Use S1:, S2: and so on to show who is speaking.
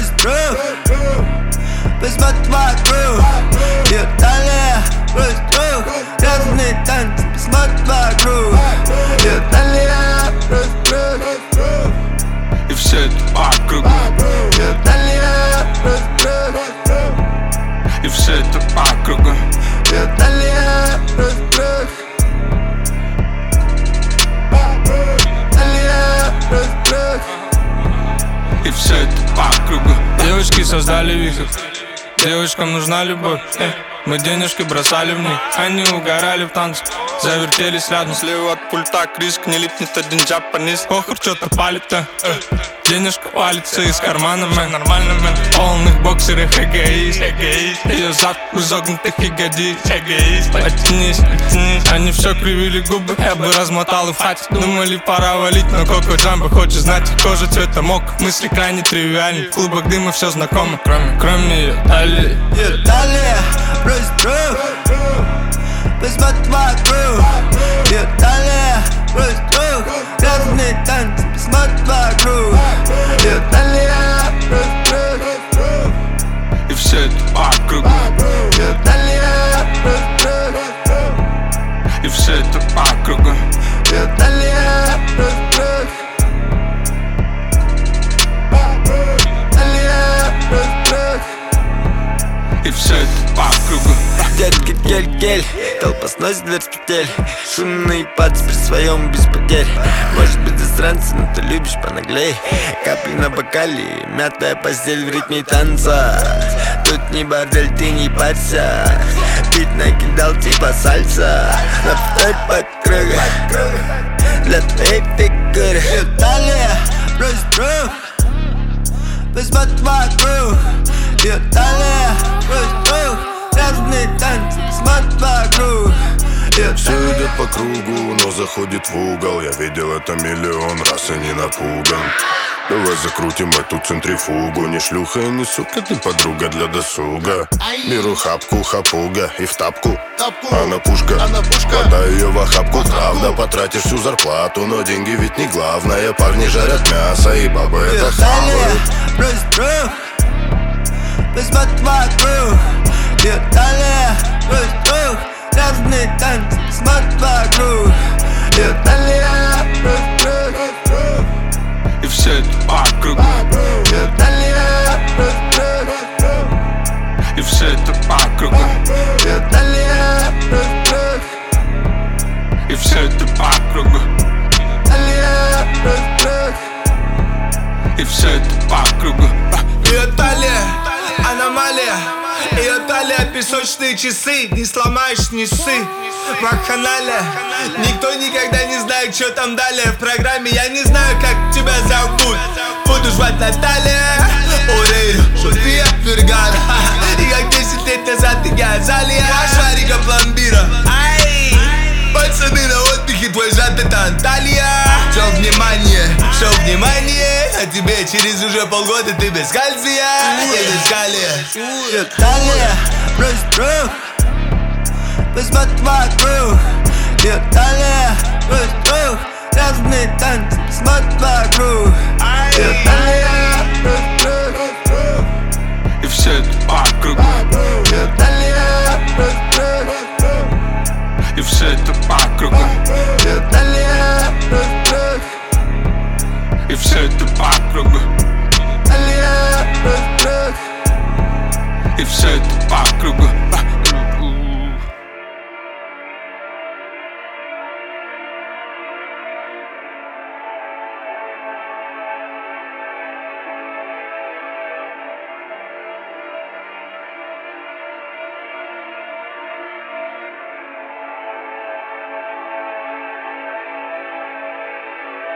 S1: брось друг, посмотри вокруг. Ее талия, брось друг, разные танцы, посмотри вокруг. Ее талия, брось друг,
S2: и все это по кругу.
S1: ее талия, брось друг,
S2: и все это по кругу.
S1: ее талия, брось друг, талия, брось друг.
S2: И все это по кругу. Девочки создали вихрь, девочкам нужна любовь. Мы денежки бросали в них, они угорали в танце, завертелись рядом. Слева от пульта крышка, не липнет один джапанис. Охр, что-то палит, денежка палится из кармана, мэн. Нормально, мэн. Полных боксерах эгоист, ее зад в изогнутых ягодиц, эгоист. Потянись, потянись. Они все кривили губы, я бы размотал и в хате. Думали, пора валить, но Коко Джамбо хочет знать их кожа цвета мок. Мысли крайне тривиальны, в клубах дыма все знакомо, кроме ее талии.
S1: Ее талия, брось друг, посмотри вокруг. Ее талия, брось друг, разные танцы, посмотри вокруг. Ее талия, брось друг,
S2: И все это по кругу.
S1: ее талия, брось друг,
S2: И все это по кругу.
S1: ее талия, брось друг, талия, брось друг.
S2: И все это по кругу.
S1: Детка, кель-кель, толпа сносит дверь с петель. Шумный пац при своем без потерь. Может быть засранцы, но ты любишь понаглей. Капли на бокале, мятая постель в ритме танца. Тут не бордель, ты не парься. Бит накидал типа сальса. Повторь по кругу для твоей фигуры. Ее талия, брось друг, посмотри вокруг. Ее талия, брось друг, разные танцы, смотри вокруг.
S3: Все идет по кругу, но заходит в угол. Я видел это миллион раз и не напуган. Давай закрутим эту центрифугу. Не шлюха и не сука, ты подруга для досуга. Беру хапку, хапуга и в тапку. Она пушка, хватай ее в охапку. Правда, потратишь всю зарплату, но деньги ведь не главное. Парни жарят мясо и бабы это хавают.
S1: Брось друг, посмотри вокруг. Ее талия, брось друг, разные танцы, смотри вокруг. Ее талия, брось друг,
S2: И все это по кругу.
S1: ее талия, брось друг,
S2: И все это по кругу.
S1: ее талия, брось друг,
S2: И все это по кругу.
S1: талия, брось друг.
S2: И все это по кругу.
S4: Ее талия, аномалия. Ее талия, песочные часы. Не сломаешь, не ссы. Вакханалия. Никто никогда не знает, что там далее в программе. Я не знаю, как тебя зовут. Буду звать Наталья Орейро, София Фергана. И как 10 лет назад я Азалия Шарика пломбира. Ай, пацаны на отдыхе, твой зад это Анталия. Все внимание, а тебе через уже полгода ты без кальция. Едешь калия.
S1: Ее талия, брось друг, посмотри вокруг. Ее талия, брось друг, разные танцы, смотри вокруг. Ее талия, брось друг,
S2: И все это по кругу.
S1: ее талия, брось друг,
S2: И все это по кругу.
S1: ее талия, брось друг,
S2: И все это по кругу.
S1: талия, брось друг.
S2: И все это по кругу.